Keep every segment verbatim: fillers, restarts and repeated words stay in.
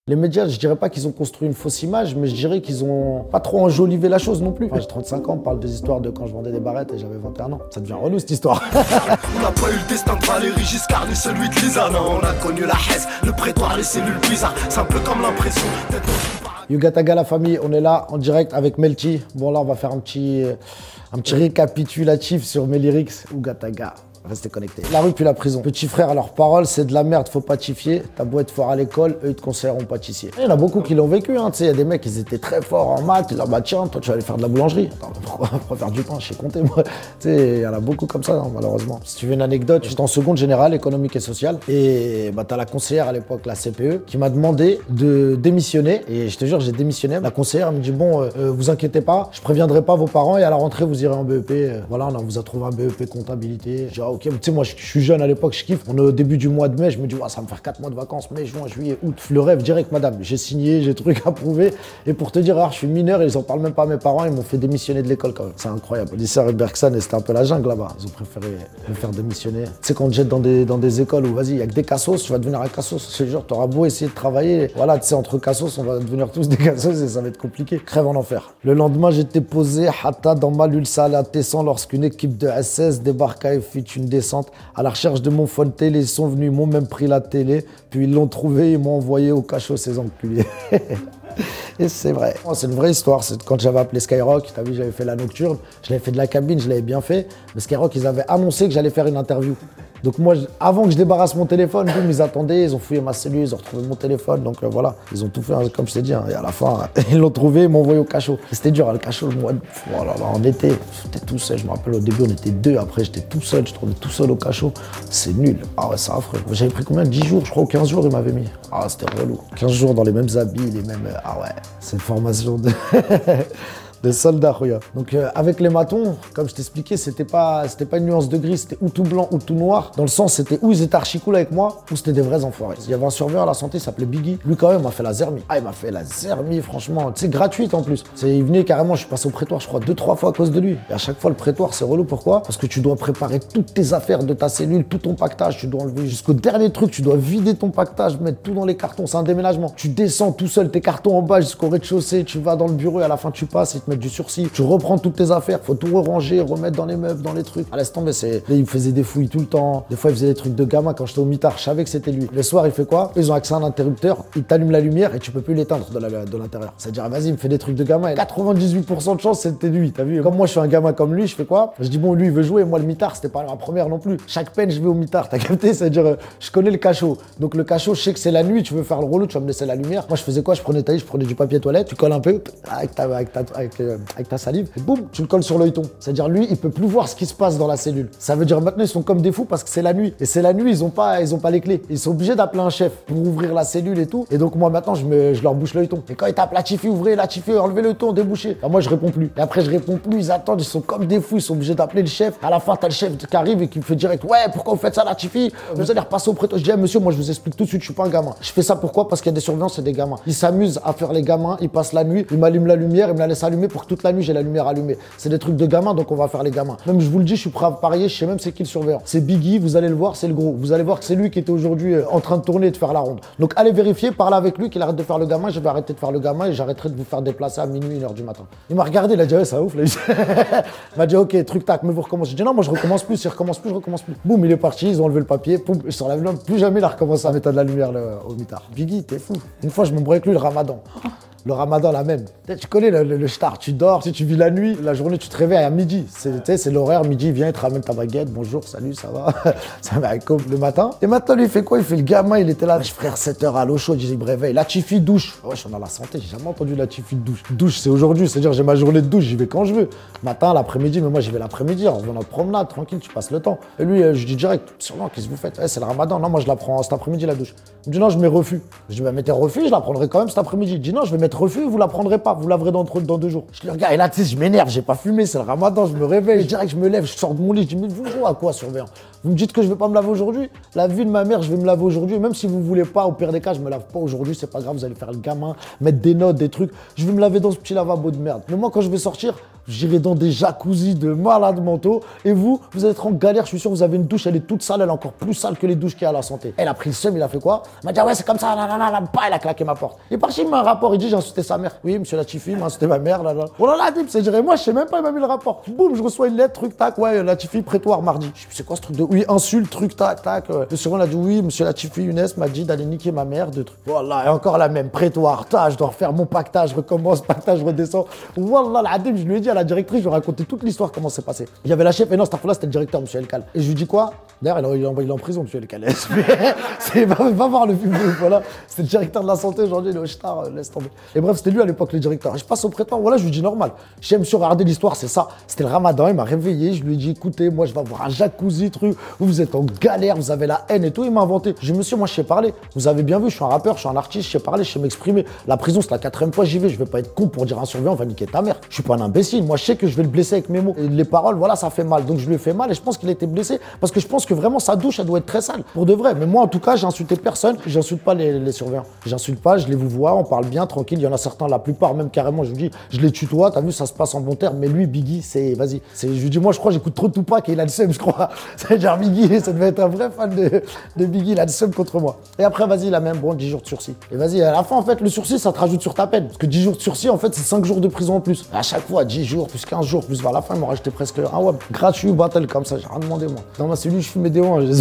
Les médias, je dirais pas qu'ils ont construit une fausse image, mais je dirais qu'ils ont pas trop enjolivé la chose non plus. Enfin, j'ai trente-cinq ans, on parle des histoires de quand je vendais des barrettes et j'avais vingt et un ans. Ça devient relou cette histoire. On n'a pas eu le destin de Valéry Giscard ni celui de Lisa. Non, on a connu la Hesse, le prétoire, les cellules bizarres. C'est un peu comme l'impression d'être dans une parade. Yugataga la famille, on est là en direct avec Melty. Bon là, on va faire un petit, un petit récapitulatif sur mes lyrics. Yugataga. Restez connectés. La rue puis la prison. Petit frère, leurs paroles, c'est de la merde, faut patifier. T'as beau être fort à l'école, eux ils te conseilleront pâtissier. Il y en a beaucoup qui l'ont vécu, hein. Tu sais, il y a des mecs, ils étaient très forts en maths, ils disent, bah tiens, toi tu vas aller faire de la boulangerie. Attends, pourquoi, pourquoi faire du pain? Je sais compter, moi. Tu sais, il y en a beaucoup comme ça, hein, malheureusement. Si tu veux une anecdote, j'étais en seconde générale, économique et sociale. Et bah t'as la conseillère à l'époque, la C P E, qui m'a demandé de démissionner. Et je te jure, j'ai démissionné. La conseillère elle me dit, bon, euh, vous inquiétez pas, je préviendrai pas vos parents et à la rentrée, vous irez en B E P. Euh, voilà, on vous a trouvé un B E P comptabilité. Je dis, ah ok, tu sais, moi je Je suis jeune à l'époque, je kiffe. On est au début du mois de mai, je me dis, ouais, ça va me faire quatre mois de vacances, mai, juin, juillet, août. Le rêve direct, madame. J'ai signé, j'ai truc à prouver. Et pour te dire, alors, je suis mineur et ils en parlent même pas à mes parents, ils m'ont fait démissionner de l'école quand même. C'est incroyable. Au lycée Bergson, c'était un peu la jungle là-bas. Ils ont préféré me faire démissionner. Tu sais, quand on te jette dans des, dans des écoles où, vas-y, il y a que des cassos, tu vas devenir un cassos. C'est genre, t'auras beau essayer de travailler. Voilà, tu sais, entre cassos, on va devenir tous des cassos et ça va être compliqué. Crève en enfer. Le lendemain, j'étais posé, Hatta, dans ma Lulsal à Tessan, lorsqu'une équipe de S S débarqua et fit une descente à la recherche de mon phone télé, ils sont venus, ils m'ont même pris la télé, puis ils l'ont trouvé, ils m'ont envoyé au cachot ces enculés. Et c'est vrai. C'est une vraie histoire. C'est quand j'avais appelé Skyrock, t'as vu, j'avais fait la nocturne, je l'avais fait de la cabine, je l'avais bien fait. Mais Skyrock, ils avaient annoncé que j'allais faire une interview. Donc moi, je, avant que je débarrasse mon téléphone, boum, ils attendaient, ils ont fouillé ma cellule, ils ont retrouvé mon téléphone. Donc euh, voilà, ils ont tout fait, hein, comme je t'ai dit. Hein, et à la fin, ils l'ont trouvé, ils m'ont envoyé au cachot. C'était dur, hein, le cachot, le mois de... Oh là là, en été, j'étais tout seul. Je me rappelle, au début, on était deux. Après, j'étais tout seul. Je trouvais tout seul au cachot. C'est nul. Ah ouais, c'est affreux. J'avais pris combien? dix jours, je crois, ou quinze jours, ils m'avaient mis. Ah, c'était relou. quinze jours dans les mêmes habits, les mêmes... Ah ouais, c'est une formation de... Des soldats, regarde. Donc euh, avec les matons, comme je t'expliquais, c'était pas, c'était pas une nuance de gris, c'était ou tout blanc ou tout noir. Dans le sens, c'était ou ils étaient archi cool avec moi, ou c'était des vrais enfoirés. Il y avait un surveillant à la santé, il s'appelait Biggie. Lui quand même m'a fait la zermie. Ah, il m'a fait la zermie, franchement. Tu sais, gratuite en plus. C'est, il venait carrément, je suis passé au prétoire, je crois, deux, trois fois à cause de lui. Et à chaque fois, le prétoire, c'est relou. Pourquoi? Parce que tu dois préparer toutes tes affaires de ta cellule, tout ton pactage, tu dois enlever jusqu'au dernier truc, tu dois vider ton pactage, mettre tout dans les cartons, c'est un déménagement. Tu descends tout seul tes cartons en bas jusqu'au rez-de-chaussée, tu vas dans le bureau et à la fin tu passes, ils te mettent du sursis. Tu reprends toutes tes affaires, faut tout ranger, remettre dans les meubles, dans les trucs. À laisse tomber, c'est... Là, il me faisait des fouilles tout le temps. Des fois, il faisait des trucs de gamin. Quand j'étais au mitard, je savais que c'était lui. Le soir, il fait quoi? Ils ont accès à un interrupteur, il t'allume la lumière et tu peux plus l'éteindre de, la, de l'intérieur. C'est-à-dire, vas-y, il me fait des trucs de gamin. Et quatre-vingt-dix-huit pour cent de chance, c'était lui, t'as vu? Comme moi, je suis un gamin comme lui, je fais quoi? Je dis, bon, lui, il veut jouer. Moi, le mitard, c'était pas ma première non plus. Chaque peine, je vais au mitard, t'as capté? C'est-à-dire, euh, je connais le cachot. Donc, le cachot, je sais que c'est la nuit, tu veux faire le relou, tu vas me laisser la lumière. Moi, je faisais quoi? Je prenais ta je prenais du papier toilette, tu colles un peu avec ta, avec ta, avec, euh, avec ta salive, et boum, tu le colles sur l'œilleton. C'est-à-dire, lui, il peut plus voir ce qui se passe dans la cellule. Ça veut dire maintenant, ils sont comme des fous parce que c'est la nuit. Et c'est la nuit, ils ont pas, ils ont pas les clés. Ils sont obligés d'appeler un chef pour ouvrir la cellule et tout. Et donc, moi, maintenant, je, me, je leur bouche l'œilleton. Et quand ils tapent Latifi, ouvrez, Latifi, enlevez le ton, débouchez. Alors, moi, je réponds plus. Et après, je réponds plus, ils attendent, ils sont comme des fous, ils sont obligés d'appeler le chef. À la fin, t'as le chef qui arrive et qui me fait direct, ouais, pourquoi vous faites ça, Latifi? Vous allez repasser au prétoire. Je dis, hey, monsieur, moi, je vous explique tout de suite, je suis pas un gamin. Je fais ça pourquoi? Parce qu'il y a des surveillants, c'est des gamins. Ils s'amusent à faire les gamins, ils passent la nuit, ils m'allument la lumière, ils me la laissent allumer pour que toute la nuit, j'ai la lumière allumée. C'est des trucs de gamins, donc on va faire les gamins. Même je vous le dis, je suis prêt à parier, je sais même c'est qui le surveillant. C'est Biggie, vous allez le voir, c'est le gros. Vous allez voir que c'est lui qui était aujourd'hui euh, en train de tourner et de faire la ronde. Donc allez vérifier, parlez avec lui qu'il arrête de faire le gamin, je vais arrêter de faire le gamin et j'arrêterai de vous faire déplacer à minuit, une heure du matin. Il m'a regardé, il a dit ouais, ça ouf. Là. Il m'a dit ok, truc tac, mais vous recommencez. J'ai dit non, moi je recommence plus, s'il recommence plus, je recommence plus. Boum, il est parti, ils ont enlevé le papier, boum, je sur la violon, plus jamais il a recommencé à mettre de la lumière le, au mitard. Biggie, t'es fou. Une fois, je m'embrouille avec lui le ramadan. Le ramadan, la même. Tu connais le, le, le shtar, tu dors, tu, tu vis la nuit, la journée, tu te réveilles à midi. C'est, c'est l'horaire, midi, viens, il te ramène ta baguette, bonjour, salut, ça va. Ça va le matin. Et maintenant, lui, il fait quoi? Il fait le gamin, il était là. Wesh, frère, sept heures à l'eau chaude, il me réveille. Latifi douche. Wesh, on a la santé, j'ai jamais entendu Latifi douche. Douche, c'est aujourd'hui, c'est-à-dire j'ai ma journée de douche, j'y vais quand je veux. Matin, l'après-midi, mais moi, j'y vais l'après-midi, on va notre promenade, tranquille, tu passes le temps. Et lui, euh, je dis direct, sûrement, qu'est-ce que vous faites? Eh, c'est le ramadan. Non, moi, je la prends cet après-midi, la douche. Il me dit non, je mets refus. Je dis, bah, mettez refus, je la prendrai quand même cet après-midi. Il dit non, je vais mettre refus, vous la prendrez pas, vous laverez dans, dans deux jours. Je le regarde, et là, tu sais, je m'énerve, j'ai pas fumé, c'est le ramadan, je me réveille, direct, je me lève, je sors de mon lit, je dis, mais vous jouez à quoi, surveillant? Vous me dites que je vais pas me laver aujourd'hui? La vie de ma mère, je vais me laver aujourd'hui, même si vous voulez pas, au pire des cas, je me lave pas aujourd'hui, c'est pas grave, vous allez faire le gamin, mettre des notes, des trucs. Je vais me laver dans ce petit lavabo de merde. Mais moi, quand je vais sortir, j'irai dans des jacuzzis de malades mentaux. Et vous, vous allez être en galère. Je suis sûr, vous avez une douche, elle est toute sale, elle est encore plus sale que les douches qu'il y a à la santé. Elle a pris le seum, il a fait quoi? Elle m'a dit, ah ouais, c'est comme ça, là, là, là, là, bah, elle a claqué ma porte. Il est parti, il m'a un rapport, il dit, j'ai insulté sa mère. Oui, monsieur Latifi, il m'a insulté ma mère, là, là. Oh là là, c'est dire, moi, je sais même pas, il m'a mis le rapport. Boum, je reçois une lettre, truc, tac, ouais, Latifi, prétoire mardi. Je sais, c'est quoi ce truc de, oui, insulte, truc, tac, tac. Le second, il a dit, oui, monsieur Latifi, Younes m'a dit d'aller niquer ma mère, de trucs. Voilà, et encore la même, prétoire, ta, je dois refaire mon pactage, je recommence, pactage, je redescends. Wallah, l'adim, je lui ai dit à la directrice, je lui ai raconté toute l'histoire, comment c'est passé. Il y avait la chef, et non, cette fois-là, c'était le directeur, monsieur Elkal. Et je lui dis quoi? D'ailleurs, il est envoyé en prison, monsieur Elkal. C'est va, va voir le film, voilà. C'était le directeur de la santé, aujourd'hui, il est au shtar, laisse tomber. Et bref, c'était lui à l'époque, le directeur. Et je passe au prétoire, voilà, je lui dis normal. J'aime sur regarder l'histoire, c'est ça. C'était le ramadan, il m'a réveillé, je lui ai dit, écoutez, moi, je vais avoir un jacuzzi, truc, vous êtes en galère, vous avez la haine et tout. Il m'a inventé. Je dis, monsieur, moi, je sais parler. Vous avez bien vu, je suis un rappeur, je suis un artiste, je sais parler, je sais m'exprimer. La prison, c'est la quatrième fois que j'y vais. Je vais pas être con pour dire à un surveillant, va niquer ta mère. Je suis pas un imbécile. Moi, je sais que je vais le blesser avec mes mots. Et les paroles, voilà, ça fait mal. Donc, je lui ai fait mal et je pense qu'il a été blessé parce que je pense que vraiment sa douche, elle doit être très sale. Pour de vrai. Mais moi, en tout cas, j'ai insulté personne. J'insulte pas les, les surveillants. J'insulte pas, je les vous vois, on parle bien, tranquille. Il y en a certains, la plupart, même carrément, je vous dis, je les tutoie. T'as vu, ça se passe en bon terme. Mais lui, Biggie, c'est, vas-y. C'est, je lui dis, moi, je crois, j'écoute trop Tupac et il a le seum, je crois. C'est genre Biggie, ça devait être un vrai fan de, de Biggie. Il a le seum contre moi. Et après, vas-y, la même, bon, dix jours de sursis. Et vas-y, à la fin, en fait, le sursis, ça te rajoute sur ta peine. Parce que dix jours de sursis, en fait, c'est cinq jours de prison en plus. À chaque fois, dix jours, plus quinze jours, plus vers la fin, ils m'ont rajouté presque un web. Gratuit, battle, comme ça, j'ai rien demandé, moi. Dans ma cellule, je fumais des oins.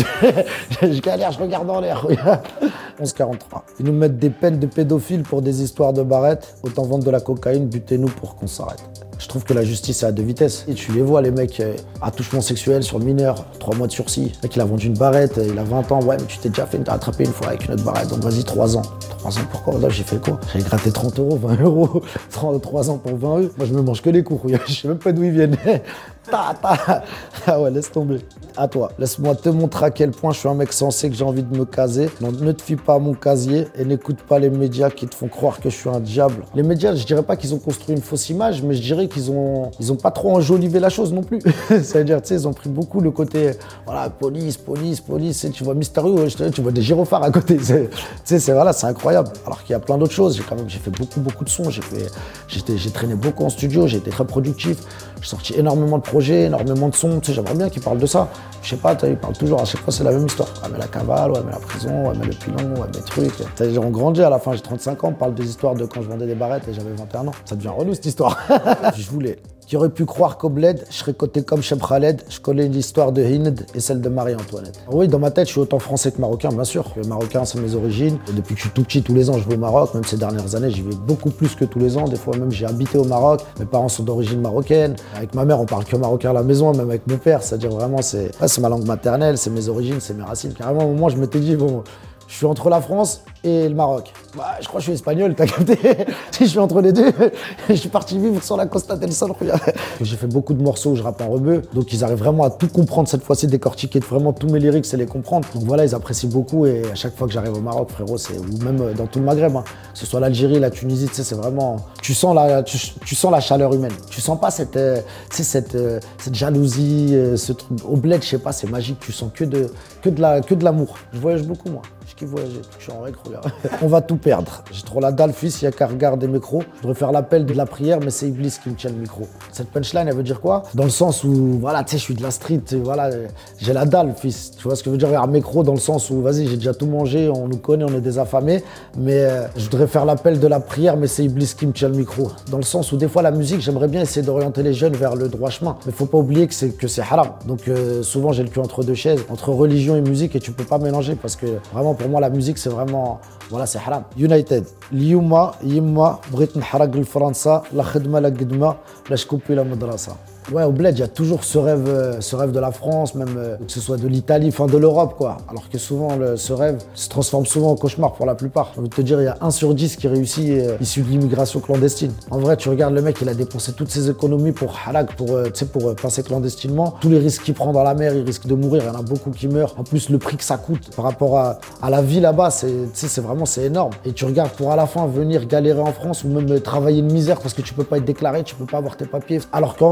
Je galère, je regarde dans l'air. onze quarante-trois. Ils nous mettent des peines de pédophiles pour des histoires de barrettes. Autant vendre de la cocaïne, butez-nous pour qu'on s'arrête. Je trouve que la justice est à deux vitesses. Et tu les vois, les mecs, euh, attouchement sexuel sur le mineur, trois mois de sursis. Le mec, il a vendu une barrette, il a vingt ans. Ouais, mais tu t'es déjà fait attraper une fois avec une autre barrette. Donc vas-y, trois ans. trois ans pourquoi? Là, j'ai fait quoi? J'ai gratté trente euros, vingt euros. trois ans pour vingt euros. Moi, je me mange que les cours. Je sais même pas d'où ils viennent. Ta, ta. Ah ouais, laisse tomber. À toi, laisse-moi te montrer à quel point je suis un mec sensé, que j'ai envie de me caser. Non, ne te fie pas à mon casier et n'écoute pas les médias qui te font croire que je suis un diable. Les médias, je dirais pas qu'ils ont construit une fausse image, mais je dirais qu'ils ont, ils ont pas trop enjolivé la chose non plus. C'est-à-dire, tu sais, ils ont pris beaucoup le côté, voilà, police, police, police. Tu vois Mystérieux, tu vois des gyrophares à côté. Tu sais, c'est voilà, c'est incroyable. Alors qu'il y a plein d'autres choses. J'ai quand même, j'ai fait beaucoup, beaucoup de sons. J'ai fait, j'étais, j'ai traîné beaucoup en studio. J'ai été très productif. J'ai sorti énormément de projets, énormément de sons. Tu sais, j'aimerais bien qu'ils parlent de ça. Je sais pas, ils parlent toujours, à chaque fois c'est la même histoire. Ouais, mais la cavale, ouais, mais la prison, ouais, mais le pilon, ouais, mais trucs. T'as, on grandit à la fin, j'ai trente-cinq ans, on parle des histoires de quand je vendais des barrettes et j'avais vingt et un ans. Ça devient relou cette histoire. Je voulais. Qui aurait pu croire qu'au bled, je serais coté comme Cheb Khaled, je connais l'histoire de Hind et celle de Marie-Antoinette. Oui, dans ma tête, je suis autant français que marocain, bien sûr. Le marocain, c'est mes origines. Et depuis que je suis tout petit, tous les ans, je vais au Maroc. Même ces dernières années, j'y vais beaucoup plus que tous les ans. Des fois, même, j'ai habité au Maroc. Mes parents sont d'origine marocaine. Avec ma mère, on parle que marocain à la maison, même avec mon père. C'est-à-dire vraiment, c'est, ouais, c'est ma langue maternelle, c'est mes origines, c'est mes racines. Carrément, au moment, je m'étais dit, bon, je suis entre la France et le Maroc. Bah, je crois que je suis espagnol, t'as capté? Si je suis entre les deux, je suis parti vivre sur la Costa del Sol. J'ai fait beaucoup de morceaux où je rappe en rebeu, donc ils arrivent vraiment à tout comprendre cette fois-ci, décortiquer vraiment tous mes lyrics et les comprendre. Donc voilà, ils apprécient beaucoup et à chaque fois que j'arrive au Maroc, frérot, c'est, ou même dans tout le Maghreb, hein, que ce soit l'Algérie, la Tunisie, tu sais, c'est vraiment, tu sens la, tu, tu sens la chaleur humaine. Tu sens pas cette, euh, cette, euh, cette jalousie, euh, ce truc. Au bled, je sais pas, c'est magique. Tu sens que de, que de la, que de l'amour. Je voyage beaucoup, moi. Je kiffe voyager. Je suis en règle, regarde. On va tout perdre. J'ai trop la dalle, fils, il y a qu'à regarder mes micros. Je devrais faire l'appel de la prière, mais c'est Iblis qui me tient le micro. Cette punchline, elle veut dire quoi? Dans le sens où, voilà, tu sais, je suis de la street, voilà, j'ai la dalle, fils. Tu vois ce que veut dire? Un micro dans le sens où, vas-y, j'ai déjà tout mangé, on nous connaît, on est des affamés, mais euh, je voudrais faire l'appel de la prière, mais c'est Iblis qui me tient le micro. Dans le sens où, des fois, la musique, j'aimerais bien essayer d'orienter les jeunes vers le droit chemin. Mais faut pas oublier que c'est, que c'est haram. Donc, euh, souvent, j'ai le cul entre deux chaises, entre religion et musique, et tu peux pas mélanger parce que, vraiment, pour moi, la musique, c'est vraiment, voilà, c'est haram. United. اليوم يما بغيت نحرق لفرنسا لا خدمه لا قدمه لا شكوبي لا مدرسه. Ouais, au bled, il y a toujours ce rêve, euh, ce rêve de la France, même euh, que ce soit de l'Italie, enfin de l'Europe, quoi. Alors que souvent, le, ce rêve se transforme souvent en cauchemar pour la plupart. J'ai envie de te dire, il y a un sur dix qui réussit euh, issu de l'immigration clandestine. En vrai, tu regardes le mec, il a dépensé toutes ses économies pour halak, pour, euh, tu sais, pour euh, passer clandestinement. Tous les risques qu'il prend dans la mer, il risque de mourir. Il y en a beaucoup qui meurent. En plus, le prix que ça coûte par rapport à, à la vie là-bas, c'est, tu sais, c'est vraiment, c'est énorme. Et tu regardes pour à la fin venir galérer en France ou même euh, travailler une misère parce que tu peux pas être déclaré, tu peux pas avoir tes papiers. Alors qu'en vrai, si t'avais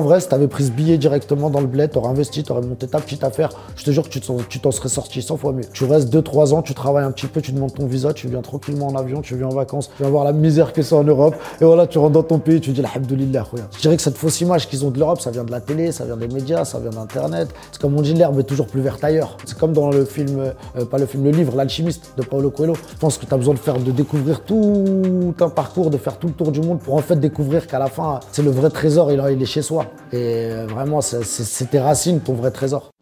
t'aurais pris ce billet directement dans le bled, t'aurais investi, t'aurais monté ta petite affaire. Je te jure que tu t'en, tu t'en serais sorti cent fois mieux. Tu restes deux trois ans, tu travailles un petit peu, tu te montes ton visa, tu viens tranquillement en avion, tu viens en vacances, tu viens voir la misère que c'est en Europe. Et voilà, tu rentres dans ton pays, tu dis alhamdoulilah. Je dirais que cette fausse image qu'ils ont de l'Europe, ça vient de la télé, ça vient des médias, ça vient d'Internet. C'est comme on dit, l'herbe est toujours plus verte ailleurs. C'est comme dans le film, euh, pas le film, le livre, L'Alchimiste de Paulo Coelho. Je pense que tu as besoin de faire, de découvrir tout un parcours, de faire tout le tour du monde pour en fait découvrir qu'à la fin, c'est le vrai trésor, il est chez soi. Et vraiment, c'est tes racines, ton vrai trésor.